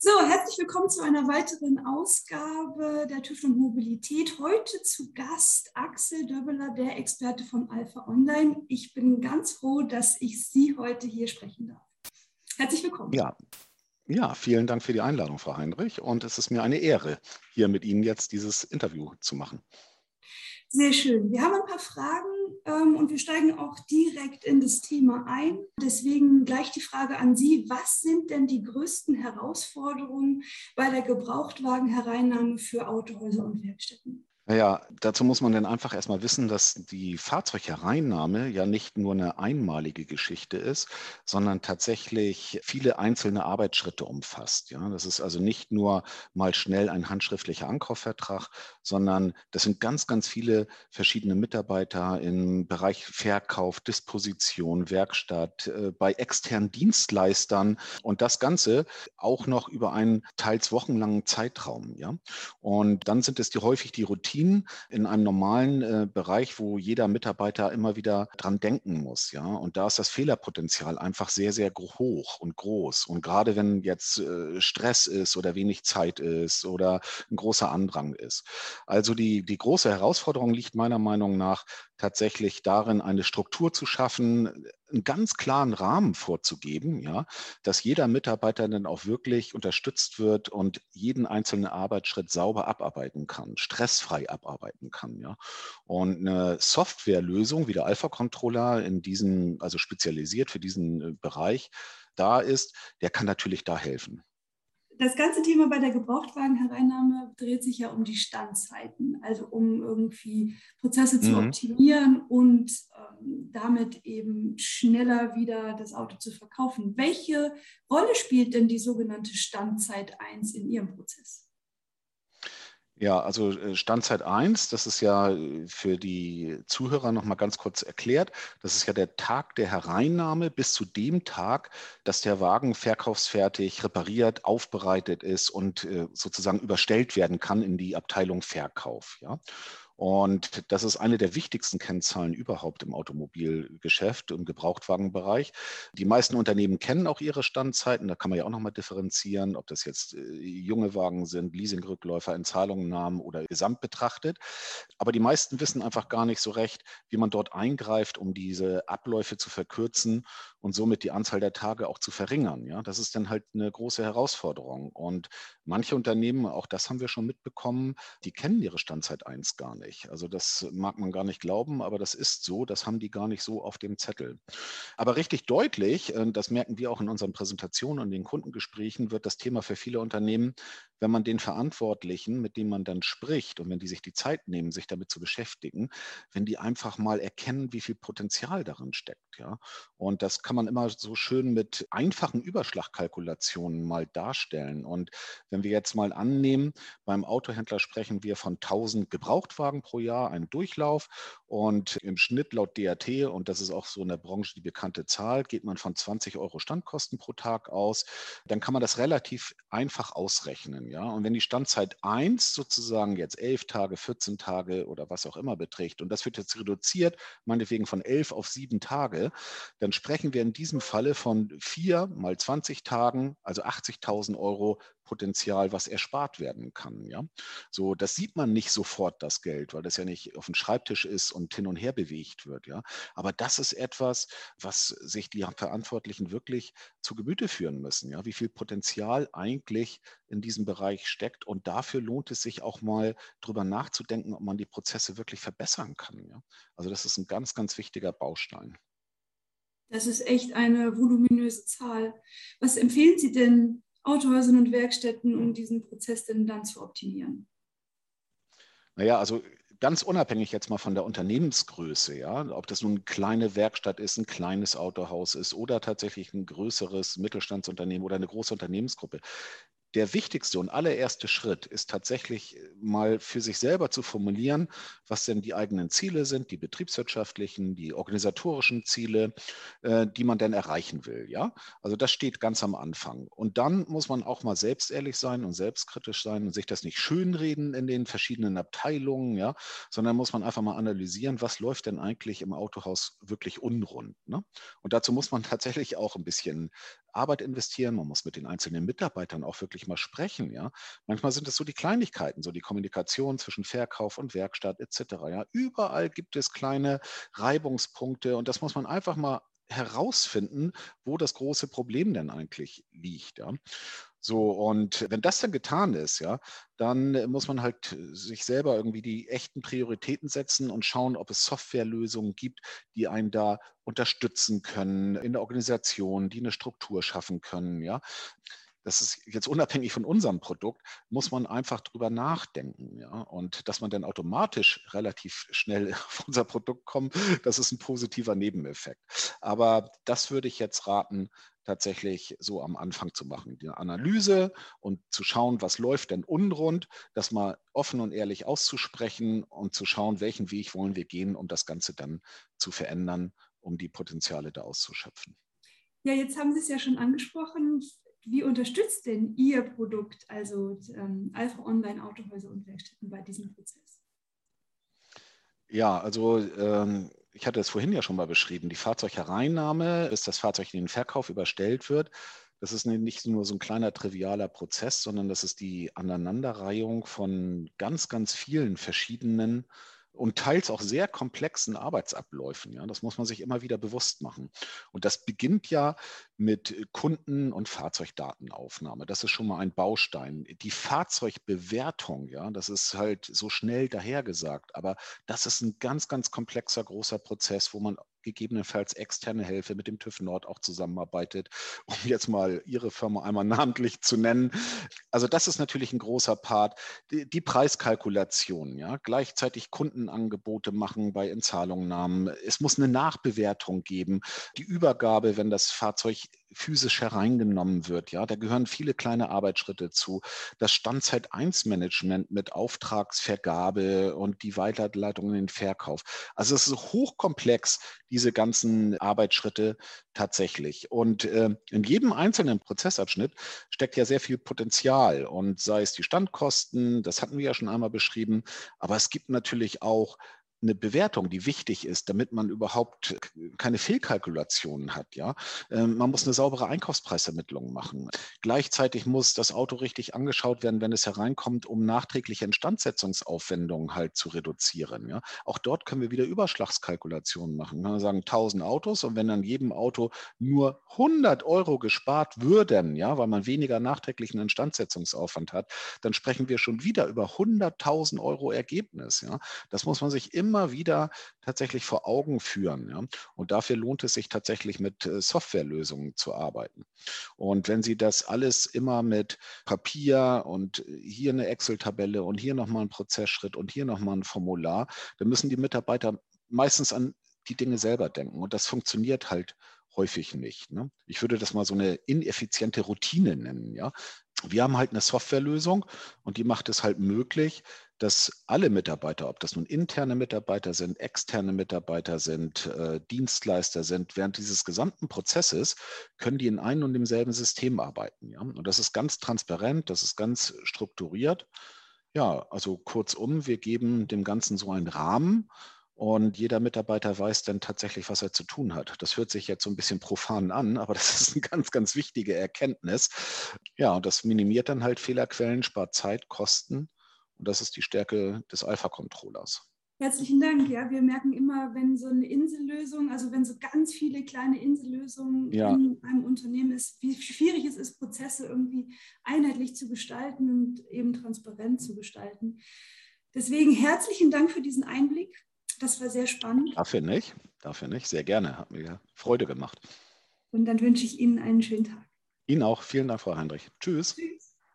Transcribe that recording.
So, herzlich willkommen zu einer weiteren Ausgabe der TÜV und Mobilität. Heute zu Gast Axel Döbbeler, der Experte von Alpha Online. Ich bin ganz froh, dass ich Sie heute hier sprechen darf. Herzlich willkommen. Ja, vielen Dank für die Einladung, Frau Heinrich. Und es ist mir eine Ehre, hier mit Ihnen jetzt dieses Interview zu machen. Sehr schön. Wir haben ein paar Fragen und wir steigen auch direkt in das Thema ein. Deswegen gleich die Frage an Sie. Was sind denn die größten Herausforderungen bei der Gebrauchtwagenhereinnahme für Autohäuser und Werkstätten? Naja, dazu muss man dann einfach erstmal wissen, dass die Fahrzeughereinnahme ja nicht nur eine einmalige Geschichte ist, sondern tatsächlich viele einzelne Arbeitsschritte umfasst. Ja, das ist also nicht nur mal schnell ein handschriftlicher Ankaufsvertrag, sondern das sind ganz, ganz viele verschiedene Mitarbeiter im Bereich Verkauf, Disposition, Werkstatt, bei externen Dienstleistern und das Ganze auch noch über einen teils wochenlangen Zeitraum. Ja, und dann sind es häufig die Routinen in einem normalen Bereich, wo jeder Mitarbeiter immer wieder dran denken muss. Ja? Und da ist das Fehlerpotenzial einfach sehr, sehr hoch und groß. Und gerade wenn jetzt Stress ist oder wenig Zeit ist oder ein großer Andrang ist. Also die große Herausforderung liegt meiner Meinung nach tatsächlich darin, eine Struktur zu schaffen, einen ganz klaren Rahmen vorzugeben, ja, dass jeder Mitarbeiter dann auch wirklich unterstützt wird und jeden einzelnen Arbeitsschritt sauber abarbeiten kann, stressfrei abarbeiten kann, ja. Und eine Softwarelösung wie der Alpha Controller also spezialisiert für diesen Bereich da ist, der kann natürlich da helfen. Das ganze Thema bei der Gebrauchtwagenhereinnahme dreht sich ja um die Standzeiten, also um irgendwie Prozesse zu optimieren und damit eben schneller wieder das Auto zu verkaufen. Welche Rolle spielt denn die sogenannte Standzeit 1 in Ihrem Prozess? Ja, also Standzeit 1, das ist ja für die Zuhörer nochmal ganz kurz erklärt. Das ist ja der Tag der Hereinnahme bis zu dem Tag, dass der Wagen verkaufsfertig, repariert, aufbereitet ist und sozusagen überstellt werden kann in die Abteilung Verkauf. Ja? Und das ist eine der wichtigsten Kennzahlen überhaupt im Automobilgeschäft, im Gebrauchtwagenbereich. Die meisten Unternehmen kennen auch ihre Standzeiten. Da kann man ja auch nochmal differenzieren, ob das jetzt junge Wagen sind, Leasingrückläufer, Inzahlungennahmen oder gesamt betrachtet. Aber die meisten wissen einfach gar nicht so recht, wie man dort eingreift, um diese Abläufe zu verkürzen und somit die Anzahl der Tage auch zu verringern. Ja, das ist dann halt eine große Herausforderung. Und manche Unternehmen, auch das haben wir schon mitbekommen, die kennen ihre Standzeit 1 gar nicht. Also das mag man gar nicht glauben, aber das ist so, das haben die gar nicht so auf dem Zettel. Aber richtig deutlich, das merken wir auch in unseren Präsentationen und den Kundengesprächen, wird das Thema für viele Unternehmen, wenn man den Verantwortlichen, mit denen man dann spricht und wenn die sich die Zeit nehmen, sich damit zu beschäftigen, wenn die einfach mal erkennen, wie viel Potenzial darin steckt. Ja? Und das kann man immer so schön mit einfachen Überschlagkalkulationen mal darstellen. Und wenn wir jetzt mal annehmen, beim Autohändler sprechen wir von 1000 Gebrauchtwagen pro Jahr, einen Durchlauf und im Schnitt laut DAT, und das ist auch so in der Branche die bekannte Zahl, geht man von 20 Euro Standkosten pro Tag aus, dann kann man das relativ einfach ausrechnen. Ja? Und wenn die Standzeit 1 sozusagen jetzt 11 Tage, 14 Tage oder was auch immer beträgt und das wird jetzt reduziert, meinetwegen von 11 auf 7 Tage, dann sprechen wir in diesem Falle von 4 mal 20 Tagen, also 80.000 Euro Potenzial, was erspart werden kann. Ja? So, das sieht man nicht sofort, das Geld, weil das ja nicht auf dem Schreibtisch ist und hin und her bewegt wird. Ja? Aber das ist etwas, was sich die Verantwortlichen wirklich zu Gemüte führen müssen. Ja? Wie viel Potenzial eigentlich in diesem Bereich steckt. Und dafür lohnt es sich auch mal drüber nachzudenken, ob man die Prozesse wirklich verbessern kann. Ja? Also das ist ein ganz, ganz wichtiger Baustein. Das ist echt eine voluminöse Zahl. Was empfehlen Sie denn Autohäusern und Werkstätten, um diesen Prozess denn dann zu optimieren? Naja, also ganz unabhängig jetzt mal von der Unternehmensgröße, ja, ob das nun eine kleine Werkstatt ist, ein kleines Autohaus ist oder tatsächlich ein größeres Mittelstandsunternehmen oder eine große Unternehmensgruppe. Der wichtigste und allererste Schritt ist tatsächlich mal für sich selber zu formulieren, was denn die eigenen Ziele sind, die betriebswirtschaftlichen, die organisatorischen Ziele, die man denn erreichen will. Ja? Also das steht ganz am Anfang. Und dann muss man auch mal selbst ehrlich sein und selbstkritisch sein und sich das nicht schönreden in den verschiedenen Abteilungen, ja? Sondern muss man einfach mal analysieren, was läuft denn eigentlich im Autohaus wirklich unrund. Ne? Und dazu muss man tatsächlich auch ein bisschen Arbeit investieren, man muss mit den einzelnen Mitarbeitern auch wirklich mal sprechen. Ja. Manchmal sind es so die Kleinigkeiten, so die Kommunikation zwischen Verkauf und Werkstatt etc. Ja. Überall gibt es kleine Reibungspunkte und das muss man einfach mal herausfinden, wo das große Problem denn eigentlich liegt. Ja. So, und wenn das dann getan ist, ja, dann muss man halt sich selber irgendwie die echten Prioritäten setzen und schauen, ob es Softwarelösungen gibt, die einen da unterstützen können in der Organisation, die eine Struktur schaffen können, ja. Das ist jetzt unabhängig von unserem Produkt, muss man einfach drüber nachdenken. Ja? Und dass man dann automatisch relativ schnell auf unser Produkt kommt, das ist ein positiver Nebeneffekt. Aber das würde ich jetzt raten, tatsächlich so am Anfang zu machen. Die Analyse und zu schauen, was läuft denn unrund, das mal offen und ehrlich auszusprechen und zu schauen, welchen Weg wollen wir gehen, um das Ganze dann zu verändern, um die Potenziale da auszuschöpfen. Ja, jetzt haben Sie es ja schon angesprochen. Wie unterstützt denn Ihr Produkt, also Alpha Online Autohäuser und Werkstätten, bei diesem Prozess? Ja, also ich hatte es vorhin ja schon mal beschrieben, die Fahrzeughereinnahme, bis das Fahrzeug in den Verkauf überstellt wird. Das ist nicht nur so ein kleiner trivialer Prozess, sondern das ist die Aneinanderreihung von ganz, ganz vielen verschiedenen und teils auch sehr komplexen Arbeitsabläufen. Ja, das muss man sich immer wieder bewusst machen. Und das beginnt ja mit Kunden- und Fahrzeugdatenaufnahme. Das ist schon mal ein Baustein. Die Fahrzeugbewertung, ja, das ist halt so schnell dahergesagt, aber das ist ein ganz, ganz komplexer, großer Prozess, wo man gegebenenfalls externe Hilfe mit dem TÜV Nord auch zusammenarbeitet, um jetzt mal Ihre Firma einmal namentlich zu nennen. Also das ist natürlich ein großer Part. Die Preiskalkulation, ja, gleichzeitig Kundenangebote machen bei Inzahlungnahmen. Es muss eine Nachbewertung geben, die Übergabe, wenn das Fahrzeug physisch hereingenommen wird. Ja, da gehören viele kleine Arbeitsschritte zu. Das Standzeit-1-Management mit Auftragsvergabe und die Weiterleitung in den Verkauf. Also es ist hochkomplex, diese ganzen Arbeitsschritte tatsächlich. Und in jedem einzelnen Prozessabschnitt steckt ja sehr viel Potenzial und sei es die Standkosten, das hatten wir ja schon einmal beschrieben, aber es gibt natürlich auch eine Bewertung, die wichtig ist, damit man überhaupt keine Fehlkalkulationen hat. Ja? Man muss eine saubere Einkaufspreisermittlung machen. Gleichzeitig muss das Auto richtig angeschaut werden, wenn es hereinkommt, um nachträgliche Instandsetzungsaufwendungen halt zu reduzieren. Ja? Auch dort können wir wieder Überschlagskalkulationen machen. Man kann sagen 1000 Autos und wenn an jedem Auto nur 100 € gespart würden, ja, weil man weniger nachträglichen Instandsetzungsaufwand hat, dann sprechen wir schon wieder über 100.000 € Ergebnis. Ja? Das muss man sich immer wieder tatsächlich vor Augen führen. Ja? Und dafür lohnt es sich tatsächlich mit Softwarelösungen zu arbeiten. Und wenn Sie das alles immer mit Papier und hier eine Excel-Tabelle und hier nochmal ein Prozessschritt und hier nochmal ein Formular, dann müssen die Mitarbeiter meistens an die Dinge selber denken. Und das funktioniert halt häufig nicht. Ne? Ich würde das mal so eine ineffiziente Routine nennen. Ja? Wir haben halt eine Softwarelösung und die macht es halt möglich, dass alle Mitarbeiter, ob das nun interne Mitarbeiter sind, externe Mitarbeiter sind, Dienstleister sind, während dieses gesamten Prozesses können die in einem und demselben System arbeiten. Ja? Und das ist ganz transparent, das ist ganz strukturiert. Ja, also kurzum, wir geben dem Ganzen so einen Rahmen und jeder Mitarbeiter weiß dann tatsächlich, was er zu tun hat. Das hört sich jetzt so ein bisschen profan an, aber das ist eine ganz, ganz wichtige Erkenntnis. Ja, und das minimiert dann halt Fehlerquellen, spart Zeit, Kosten. Und das ist die Stärke des Alpha-Controllers. Herzlichen Dank. Ja, wir merken immer, wenn so eine Insellösung, also wenn so ganz viele kleine Insellösungen Ja, in einem Unternehmen ist, wie schwierig es ist, Prozesse irgendwie einheitlich zu gestalten und eben transparent zu gestalten. Deswegen herzlichen Dank für diesen Einblick. Das war sehr spannend. dafür nicht, sehr gerne. Hat mir Freude gemacht. Und dann wünsche ich Ihnen einen schönen Tag. Ihnen auch. Vielen Dank, Frau Heinrich. Tschüss. Tschüss.